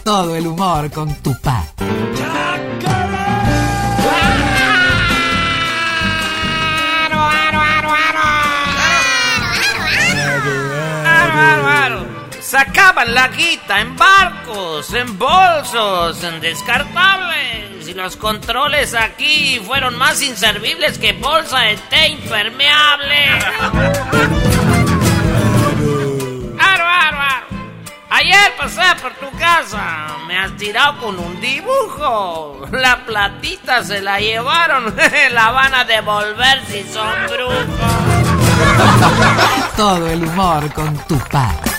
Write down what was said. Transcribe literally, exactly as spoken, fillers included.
Todo el humor con Tupac. Sacaban la guita en barcos, en bolsos, en descartables. Y los controles aquí fueron más inservibles que bolsa de té impermeable. ¡Aro, aro, aro! Ayer pasé por tu casa. Me has tirado con un dibujo. La platita se la llevaron. La van a devolver si son brujos. Todo el humor con Tupac.